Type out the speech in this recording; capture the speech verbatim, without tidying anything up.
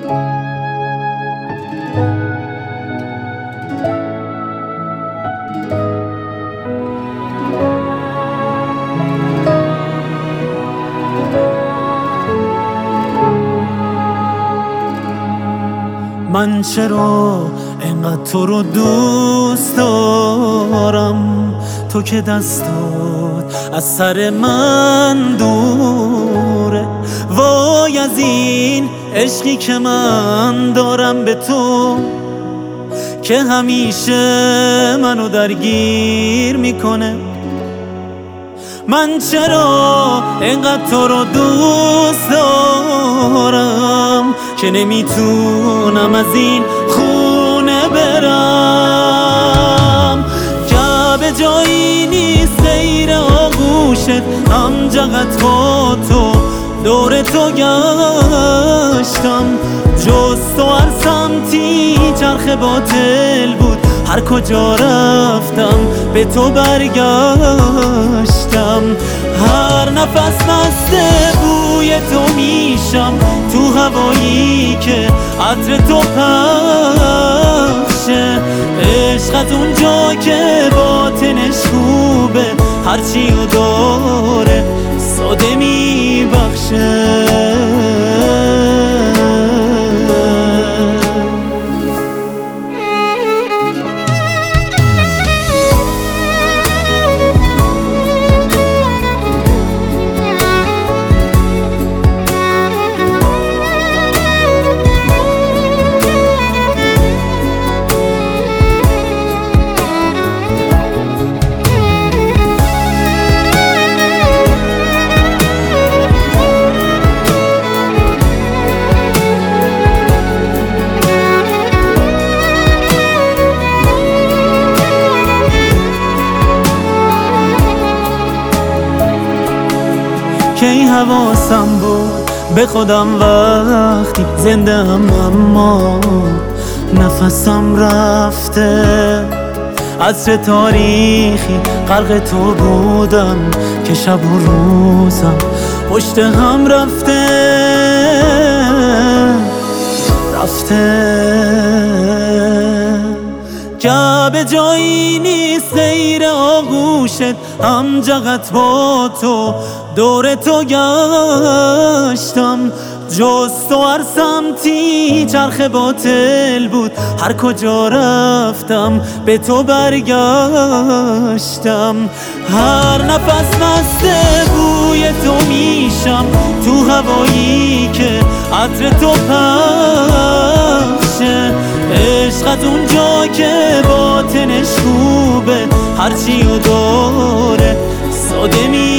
من چرا اینقدر تو رو دوست دارم، تو که دستات از سر من دوره. وای از این عشقی که من دارم به تو، که همیشه منو درگیر میکنه. من چرا اینقدر تو رو دوست دارم که نمیتونم از این خونه برم. جا جایی نیست غیر آغوشت، هم جغت با تو دور تو گشتم. جز تو هر سمتی چرخ باطل بود، هر کجا رفتم به تو برگشتم. هر نفس مست بوی تو میشم، تو هوایی که عطر تو پخشه. عشقت اونجا که باطنش خوبه، هرچی رو داره ساده میبخشه. کی حواسم بود به خودم وقتی زنده هم، اما نفسم رفته. عصر تاریخی غرق تو بودم که شب و روزم پشت هم رفته رفته. جا به جایی نیست غیر آغوشت، هم جغت با تو دور تو گشتم. جز تو هر سمتی چرخ باطل بود، هر کجا رفتم به تو برگشتم. هر نفس مست بوی تو میشم، تو هوایی که عطر تو پخشه. عشقت اونجا که باطنش خوبه، هرچی رو داره ساده می